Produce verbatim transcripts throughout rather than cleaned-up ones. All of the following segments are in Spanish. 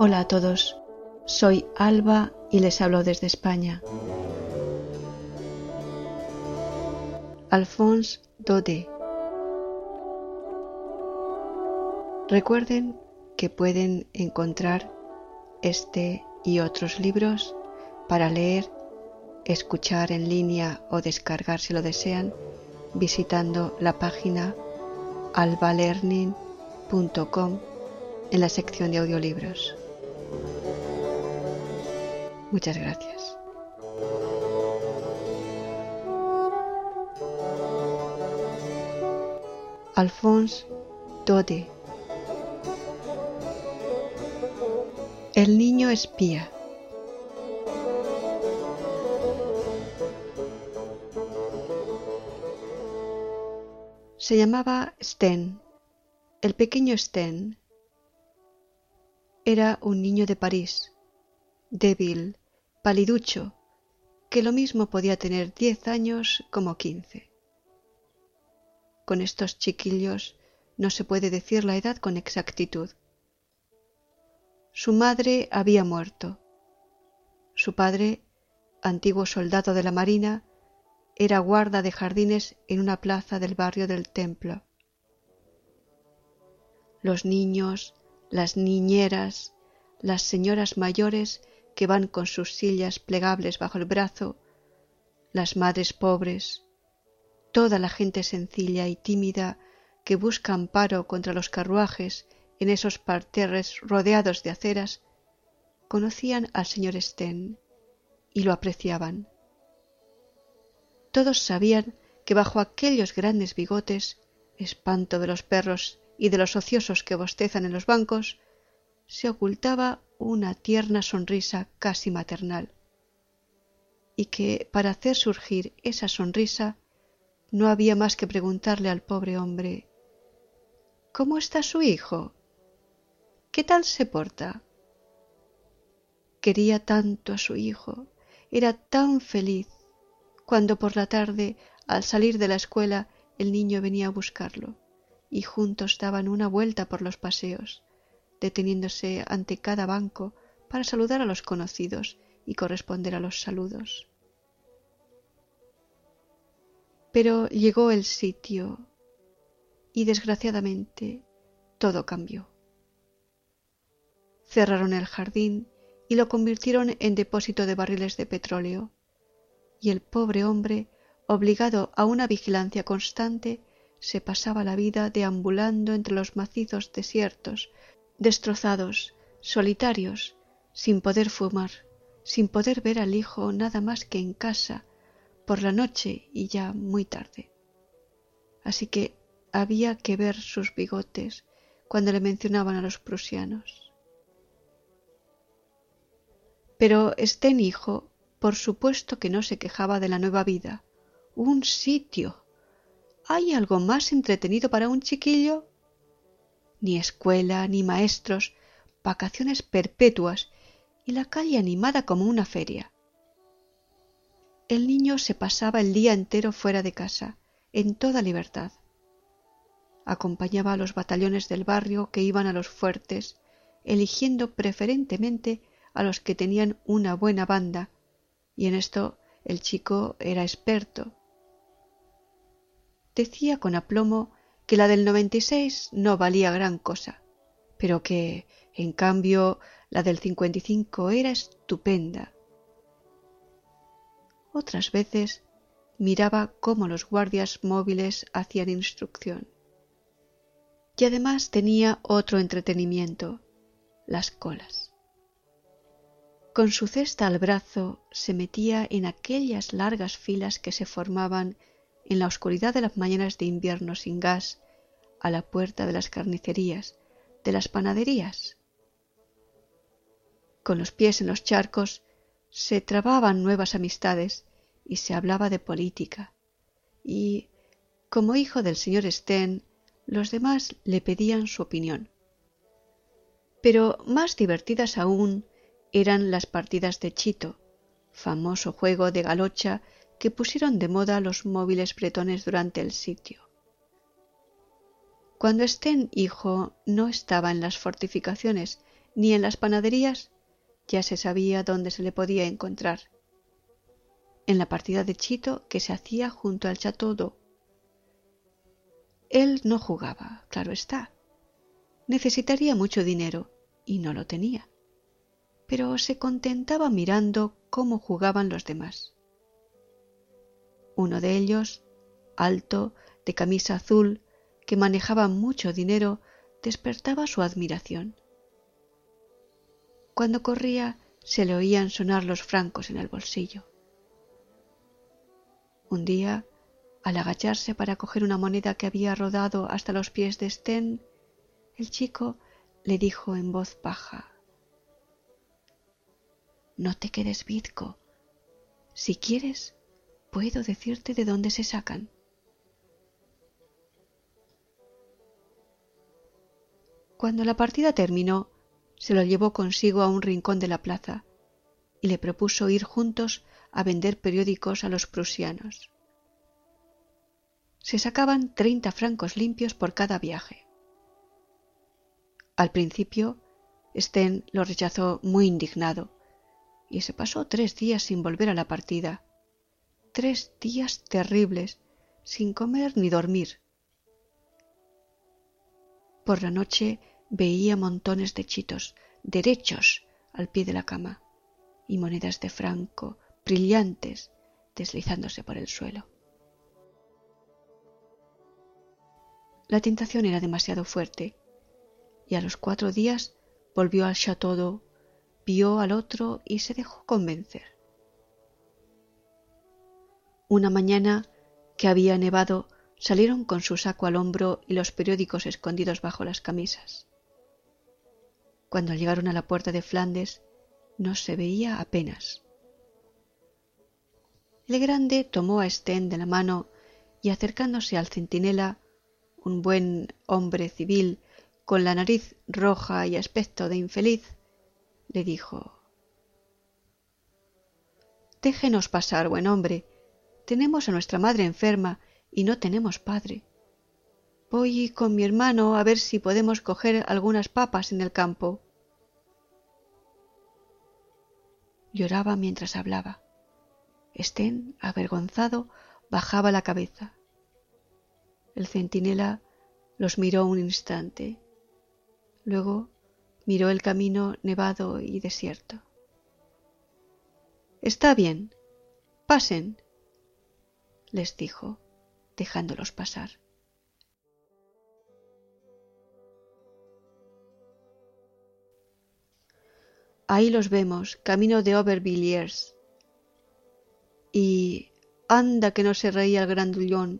Hola a todos, soy Alba y les hablo desde España. Alphonse Daudet. Recuerden que pueden encontrar este y otros libros para leer, escuchar en línea o descargar si lo desean, visitando la página alba learning punto com en la sección de audiolibros. Muchas gracias. Alphonse Daudet. El niño espía. Se llamaba Sten. El pequeño Sten era un niño de París, débil, paliducho, que lo mismo podía tener diez años como quince. Con estos chiquillos no se puede decir la edad con exactitud. Su madre había muerto. Su padre, antiguo soldado de la marina, era guarda de jardines en una plaza del barrio del Templo. Los niños, las niñeras, las señoras mayores que van con sus sillas plegables bajo el brazo, las madres pobres, toda la gente sencilla y tímida que busca amparo contra los carruajes en esos parterres rodeados de aceras, conocían al señor Sten y lo apreciaban. Todos sabían que bajo aquellos grandes bigotes, espanto de los perros y de los ociosos que bostezan en los bancos, se ocultaba una tierna sonrisa casi maternal, y que para hacer surgir esa sonrisa no había más que preguntarle al pobre hombre: ¿cómo está su hijo? ¿Qué tal se porta? Quería tanto a su hijo, era tan feliz, cuando por la tarde, al salir de la escuela, el niño venía a buscarlo, y juntos daban una vuelta por los paseos, deteniéndose ante cada banco para saludar a los conocidos y corresponder a los saludos. Pero llegó el sitio y desgraciadamente todo cambió. Cerraron el jardín y lo convirtieron en depósito de barriles de petróleo, y el pobre hombre, obligado a una vigilancia constante, se pasaba la vida deambulando entre los macizos desiertos, destrozados, solitarios, sin poder fumar, sin poder ver al hijo nada más que en casa, por la noche y ya muy tarde. Así que había que ver sus bigotes cuando le mencionaban a los prusianos. Pero Sten hijo, por supuesto que no se quejaba de la nueva vida. ¡Un sitio! ¿Hay algo más entretenido para un chiquillo? Ni escuela, ni maestros, vacaciones perpetuas y la calle animada como una feria. El niño se pasaba el día entero fuera de casa, en toda libertad. Acompañaba a los batallones del barrio que iban a los fuertes, eligiendo preferentemente a los que tenían una buena banda, y en esto el chico era experto. Decía con aplomo que la del noventa y seis no valía gran cosa, pero que, en cambio, la del cincuenta y cinco era estupenda. Otras veces miraba cómo los guardias móviles hacían instrucción. Y además tenía otro entretenimiento: las colas. Con su cesta al brazo se metía en aquellas largas filas que se formaban en la oscuridad de las mañanas de invierno sin gas a la puerta de las carnicerías, de las panaderías. Con los pies en los charcos se trababan nuevas amistades y se hablaba de política, y, como hijo del señor Sten, los demás le pedían su opinión. Pero más divertidas aún eran las partidas de chito, famoso juego de galocha que pusieron de moda los móviles bretones durante el sitio. Cuando Sten hijo no estaba en las fortificaciones ni en las panaderías, ya se sabía dónde se le podía encontrar. En la partida de chito que se hacía junto al Château d'Eau. Él no jugaba, claro está. Necesitaría mucho dinero y no lo tenía, pero se contentaba mirando cómo jugaban los demás. Uno de ellos, alto, de camisa azul, que manejaba mucho dinero, despertaba su admiración. Cuando corría se le oían sonar los francos en el bolsillo. Un día, al agacharse para coger una moneda que había rodado hasta los pies de Sten, el chico le dijo en voz baja: «No te quedes bizco. Si quieres, puedo decirte de dónde se sacan». Cuando la partida terminó, se lo llevó consigo a un rincón de la plaza y le propuso ir juntos a vender periódicos a los prusianos. Se sacaban treinta francos limpios por cada viaje. Al principio, Sten lo rechazó muy indignado y se pasó tres días sin volver a la partida. Tres días terribles, sin comer ni dormir. Por la noche veía montones de chitos, derechos, al pie de la cama, y monedas de franco, brillantes, deslizándose por el suelo. La tentación era demasiado fuerte, y a los cuatro días volvió al Château d'Eau, vio al otro y se dejó convencer. Una mañana que había nevado, salieron con su saco al hombro y los periódicos escondidos bajo las camisas. Cuando llegaron a la puerta de Flandes, no se veía apenas. El grande tomó a Sten de la mano y, acercándose al centinela, un buen hombre civil con la nariz roja y aspecto de infeliz, le dijo: «Déjenos pasar, buen hombre. Tenemos a nuestra madre enferma y no tenemos padre. Voy con mi hermano a ver si podemos coger algunas papas en el campo». Lloraba mientras hablaba. Sten, avergonzado, bajaba la cabeza. El centinela los miró un instante. Luego miró el camino nevado y desierto. «Está bien, pasen», les dijo, dejándolos pasar. Ahí los vemos, camino de Aubervilliers. Y anda que no se reía el grandullón.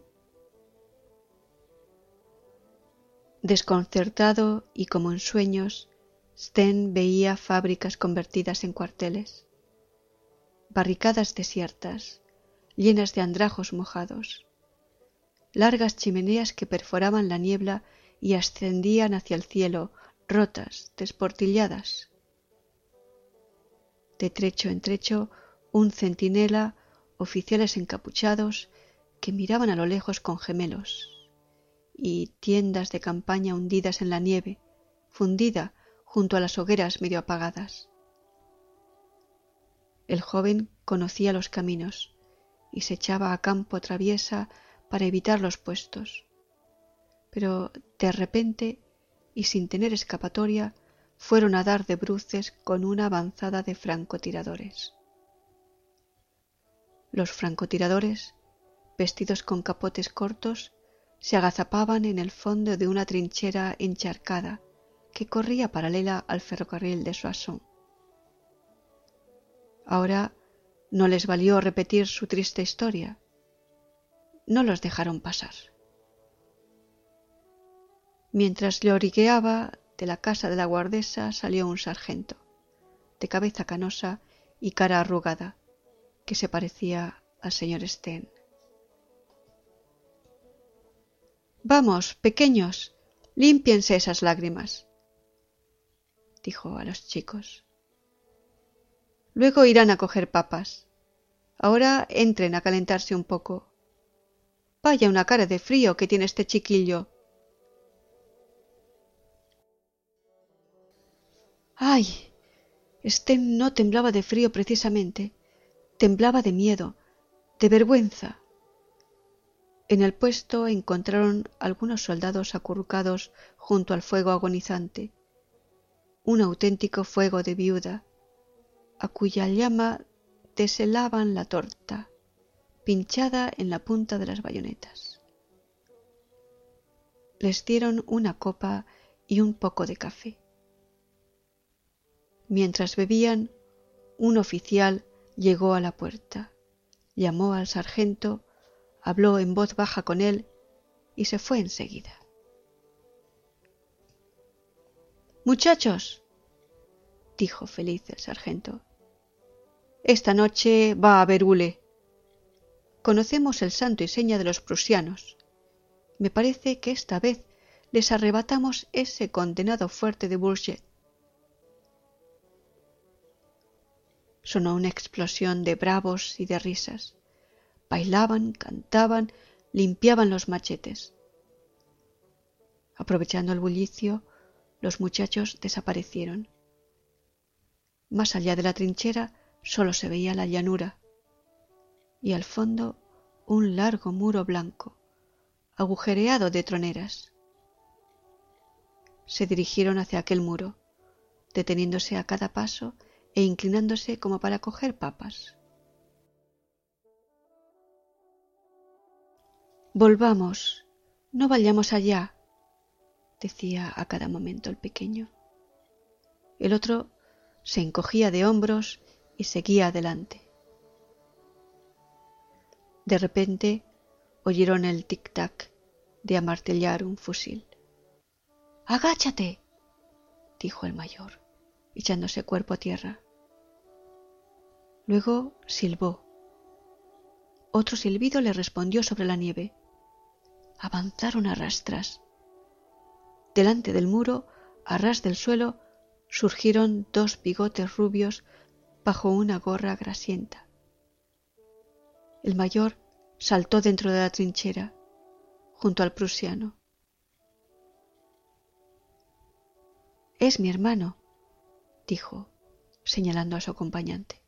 Desconcertado y como en sueños, Sten veía fábricas convertidas en cuarteles, barricadas desiertas, llenas de andrajos mojados, largas chimeneas que perforaban la niebla y ascendían hacia el cielo, rotas, desportilladas. De trecho en trecho, un centinela, oficiales encapuchados que miraban a lo lejos con gemelos, y tiendas de campaña hundidas en la nieve, fundida junto a las hogueras medio apagadas. El joven conocía los caminos y se echaba a campo traviesa para evitar los puestos, pero de repente y sin tener escapatoria fueron a dar de bruces con una avanzada de francotiradores. Los francotiradores, vestidos con capotes cortos, se agazapaban en el fondo de una trinchera encharcada que corría paralela al ferrocarril de Soissons. Ahora no les valió repetir su triste historia. No los dejaron pasar. Mientras lloriqueaba, de la casa de la guardesa salió un sargento, de cabeza canosa y cara arrugada, que se parecía al señor Sten. «Vamos, pequeños, límpiense esas lágrimas», dijo a los chicos. «Luego irán a coger papas. Ahora entren a calentarse un poco. Vaya una cara de frío que tiene este chiquillo». ¡Ay! Sten no temblaba de frío precisamente, temblaba de miedo, de vergüenza. En el puesto encontraron algunos soldados acurrucados junto al fuego agonizante, un auténtico fuego de viuda, a cuya llama deshelaban la torta, pinchada en la punta de las bayonetas. Les dieron una copa y un poco de café. Mientras bebían, un oficial llegó a la puerta, llamó al sargento, habló en voz baja con él y se fue enseguida. «Muchachos», dijo feliz el sargento, «esta noche va a haber hule. Conocemos el santo y seña de los prusianos. Me parece que esta vez les arrebatamos ese condenado fuerte de Bourget». Sonó una explosión de bravos y de risas. Bailaban, cantaban, limpiaban los machetes. Aprovechando el bullicio, los muchachos desaparecieron. Más allá de la trinchera solo se veía la llanura y al fondo un largo muro blanco, agujereado de troneras. Se dirigieron hacia aquel muro, deteniéndose a cada paso e inclinándose como para coger papas. «Volvamos, no vayamos allá», decía a cada momento el pequeño. El otro se encogía de hombros y seguía adelante. De repente oyeron el tic-tac de amartillar un fusil. «¡Agáchate!», dijo el mayor, echándose cuerpo a tierra. Luego silbó. Otro silbido le respondió sobre la nieve. Avanzaron a rastras. Delante del muro, a ras del suelo, surgieron dos bigotes rubios bajo una gorra grasienta. El mayor saltó dentro de la trinchera, junto al prusiano. «Es mi hermano», dijo, señalando a su acompañante.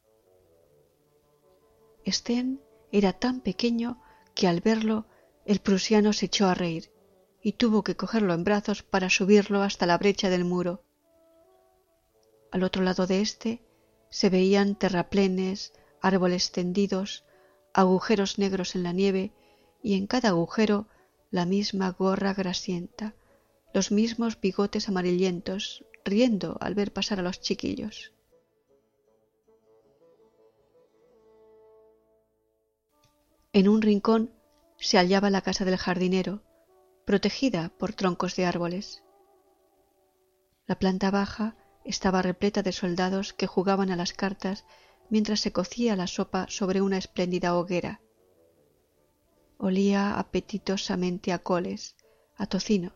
Sten era tan pequeño que al verlo el prusiano se echó a reír y tuvo que cogerlo en brazos para subirlo hasta la brecha del muro. Al otro lado de éste se veían terraplenes, árboles tendidos, agujeros negros en la nieve y en cada agujero la misma gorra grasienta, los mismos bigotes amarillentos, riendo al ver pasar a los chiquillos. En un rincón se hallaba la casa del jardinero, protegida por troncos de árboles. La planta baja estaba repleta de soldados que jugaban a las cartas mientras se cocía la sopa sobre una espléndida hoguera. Olía apetitosamente a coles, a tocino.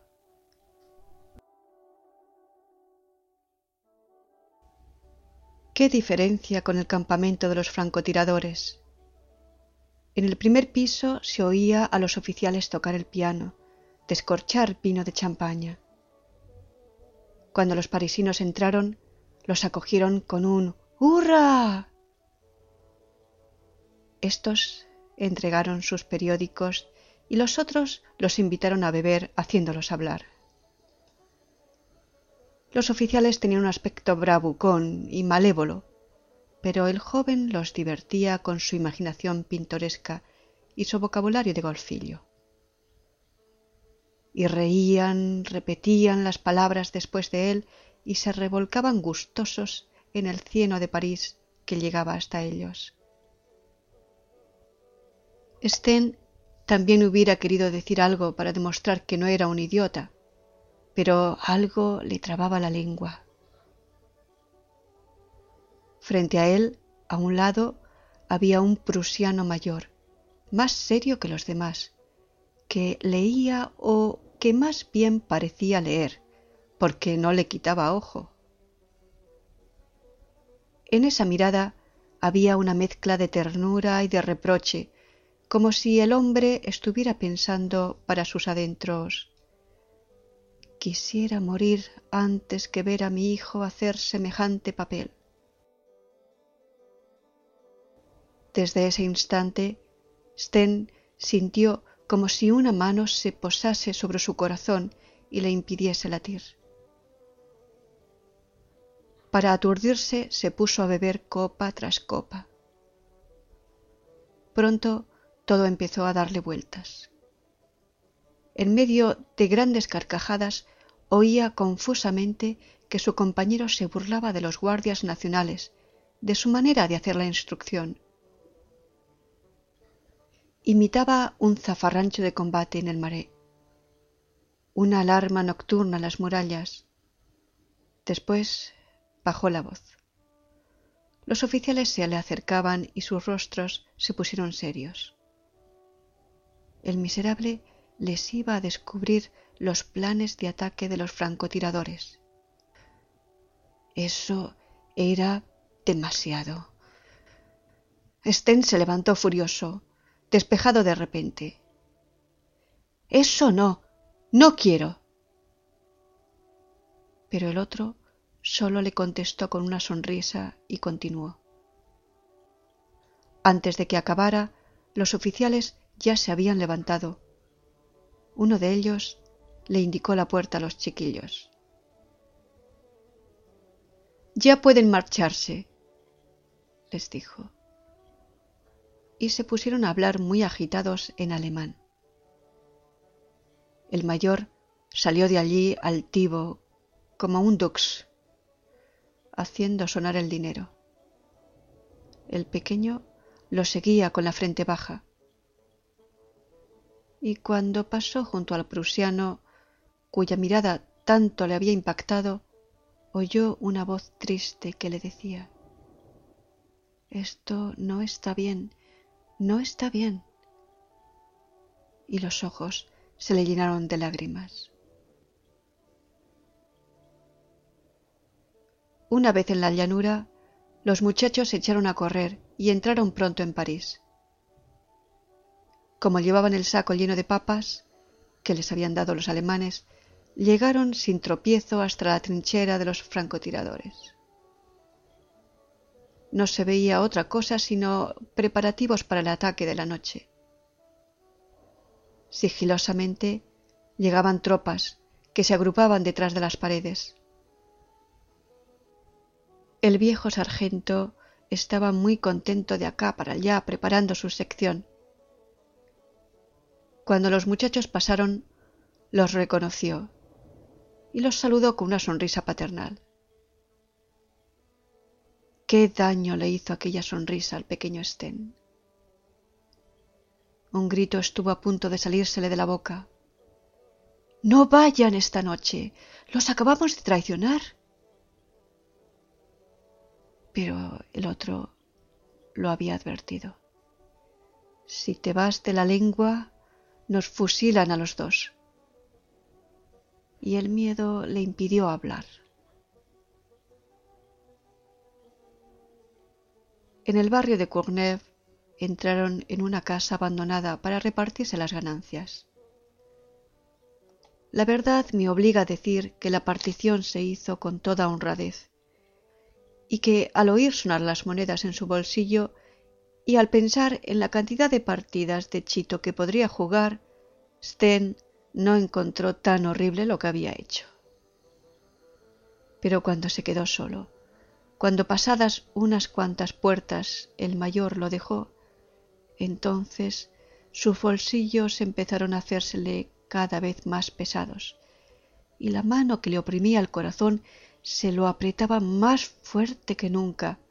¡Qué diferencia con el campamento de los francotiradores! En el primer piso se oía a los oficiales tocar el piano, descorchar vino de champaña. Cuando los parisinos entraron, los acogieron con un ¡hurra! Estos entregaron sus periódicos y los otros los invitaron a beber haciéndolos hablar. Los oficiales tenían un aspecto bravucón y malévolo, pero el joven los divertía con su imaginación pintoresca y su vocabulario de golfillo. Y reían, repetían las palabras después de él y se revolcaban gustosos en el cieno de París que llegaba hasta ellos. Sten también hubiera querido decir algo para demostrar que no era un idiota, pero algo le trababa la lengua. Frente a él, a un lado, había un prusiano mayor, más serio que los demás, que leía o que más bien parecía leer, porque no le quitaba ojo. En esa mirada había una mezcla de ternura y de reproche, como si el hombre estuviera pensando para sus adentros: Quisiera morir antes que ver a mi hijo hacer semejante papel. Desde ese instante, Sten sintió como si una mano se posase sobre su corazón y le impidiese latir. Para aturdirse se puso a beber copa tras copa. Pronto todo empezó a darle vueltas. En medio de grandes carcajadas oía confusamente que su compañero se burlaba de los guardias nacionales, de su manera de hacer la instrucción. Imitaba un zafarrancho de combate en el Marais, una alarma nocturna en las murallas. Después bajó la voz. Los oficiales se le acercaban y sus rostros se pusieron serios. El miserable les iba a descubrir los planes de ataque de los francotiradores. Eso era demasiado. Sten se levantó furioso, despejado de repente. Eso no, no quiero. Pero el otro solo le contestó con una sonrisa y continuó. Antes de que acabara, los oficiales ya se habían levantado. Uno de ellos le indicó la puerta a los chiquillos. Ya pueden marcharse, les dijo. Y se pusieron a hablar muy agitados en alemán. El mayor salió de allí altivo, como un dux, haciendo sonar el dinero. El pequeño lo seguía con la frente baja. Y cuando pasó junto al prusiano, cuya mirada tanto le había impactado, oyó una voz triste que le decía: «Esto no está bien, no está bien». Y los ojos se le llenaron de lágrimas. Una vez en la llanura, los muchachos se echaron a correr y entraron pronto en París. Como llevaban el saco lleno de papas, que les habían dado los alemanes, llegaron sin tropiezo hasta la trinchera de los francotiradores. No se veía otra cosa sino preparativos para el ataque de la noche. Sigilosamente llegaban tropas que se agrupaban detrás de las paredes. El viejo sargento estaba muy contento de acá para allá preparando su sección. Cuando los muchachos pasaron, los reconoció y los saludó con una sonrisa paternal. Qué daño le hizo aquella sonrisa al pequeño Sten. Un grito estuvo a punto de salírsele de la boca. «¡No vayan esta noche! ¡Los acabamos de traicionar!». Pero el otro lo había advertido. «Si te vas de la lengua, nos fusilan a los dos». Y el miedo le impidió hablar. En el barrio de Courneuve entraron en una casa abandonada para repartirse las ganancias. La verdad me obliga a decir que la partición se hizo con toda honradez, y que al oír sonar las monedas en su bolsillo y al pensar en la cantidad de partidas de chito que podría jugar, Sten no encontró tan horrible lo que había hecho. Pero cuando se quedó solo, cuando pasadas unas cuantas puertas el mayor lo dejó, entonces sus bolsillos empezaron a hacérsele cada vez más pesados, y la mano que le oprimía el corazón se lo apretaba más fuerte que nunca.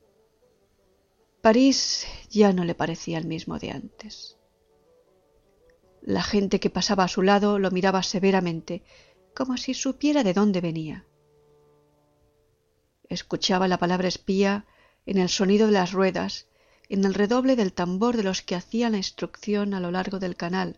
París ya no le parecía el mismo de antes. La gente que pasaba a su lado lo miraba severamente, como si supiera de dónde venía. Escuchaba la palabra espía en el sonido de las ruedas, en el redoble del tambor de los que hacían la instrucción a lo largo del canal.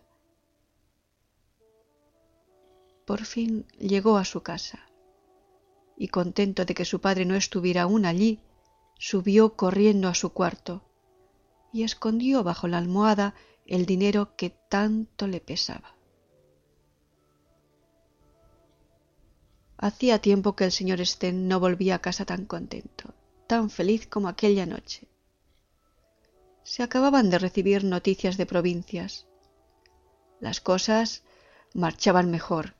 Por fin llegó a su casa, y contento de que su padre no estuviera aún allí, subió corriendo a su cuarto y escondió bajo la almohada el dinero que tanto le pesaba. Hacía tiempo que el señor Sten no volvía a casa tan contento, tan feliz como aquella noche. Se acababan de recibir noticias de provincias. Las cosas marchaban mejor.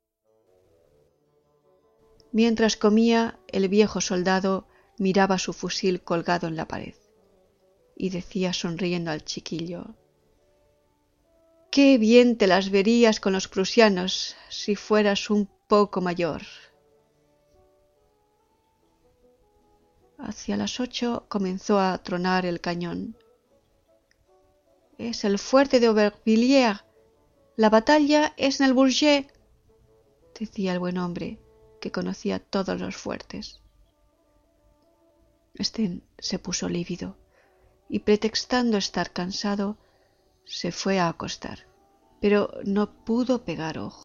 Mientras comía, el viejo soldado miraba su fusil colgado en la pared y decía sonriendo al chiquillo: «Qué bien te las verías con los prusianos si fueras un poco mayor». Hacia las ocho comenzó a tronar el cañón. «Es el fuerte de Aubervilliers. La batalla es en el Bourget», decía el buen hombre, que conocía todos los fuertes. Sten se puso lívido y, pretextando estar cansado, se fue a acostar, pero no pudo pegar ojo.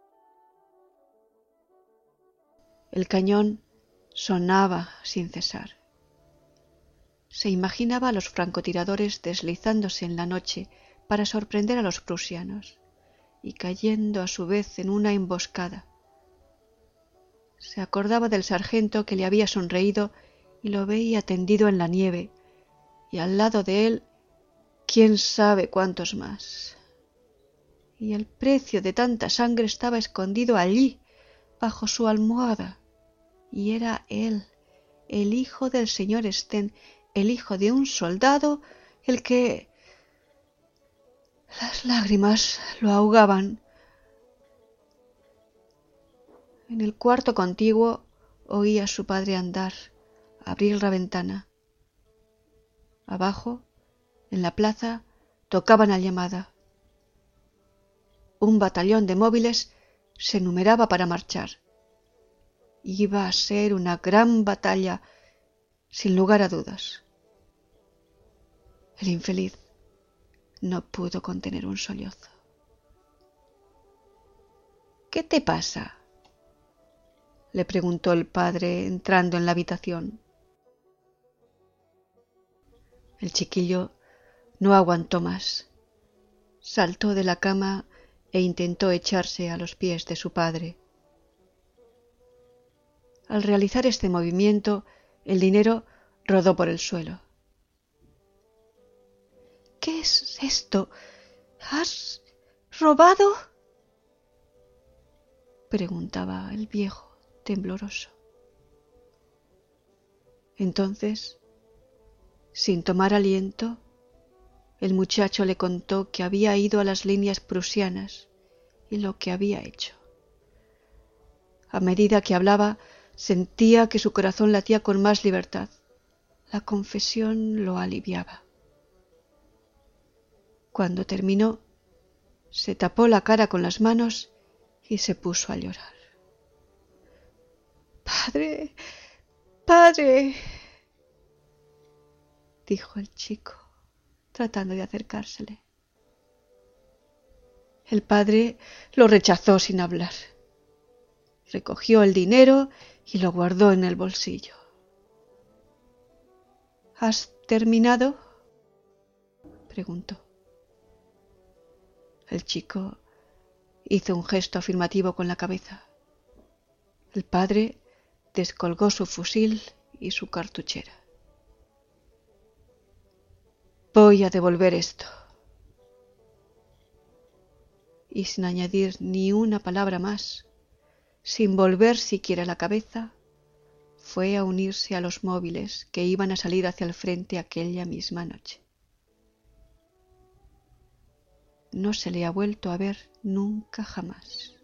El cañón sonaba sin cesar. Se imaginaba a los francotiradores deslizándose en la noche para sorprender a los prusianos y cayendo a su vez en una emboscada. Se acordaba del sargento que le había sonreído y lo veía tendido en la nieve, y al lado de él quién sabe cuántos más. Y el precio de tanta sangre estaba escondido allí, bajo su almohada, y era él, el hijo del señor Sten, el hijo de un soldado, el que... Las lágrimas lo ahogaban. En el cuarto contiguo oía a su padre andar, abrir la ventana. Abajo, en la plaza, tocaban la llamada. Un batallón de móviles se numeraba para marchar. Iba a ser una gran batalla, sin lugar a dudas. El infeliz no pudo contener un sollozo. «¿Qué te pasa?», le preguntó el padre entrando en la habitación. El chiquillo no aguantó más. Saltó de la cama e intentó echarse a los pies de su padre. Al realizar este movimiento, el dinero rodó por el suelo. «¿Qué es esto? ¿Has robado?», preguntaba el viejo tembloroso. Entonces, sin tomar aliento, el muchacho le contó que había ido a las líneas prusianas y lo que había hecho. A medida que hablaba, sentía que su corazón latía con más libertad. La confesión lo aliviaba. Cuando terminó, se tapó la cara con las manos y se puso a llorar. «Padre, padre», dijo el chico, tratando de acercársele. El padre lo rechazó sin hablar. Recogió el dinero y lo guardó en el bolsillo. «¿Has terminado?», preguntó. El chico hizo un gesto afirmativo con la cabeza. El padre descolgó su fusil y su cartuchera. «Voy a devolver esto». Y sin añadir ni una palabra más, sin volver siquiera la cabeza, fue a unirse a los móviles que iban a salir hacia el frente aquella misma noche. No se le ha vuelto a ver nunca jamás.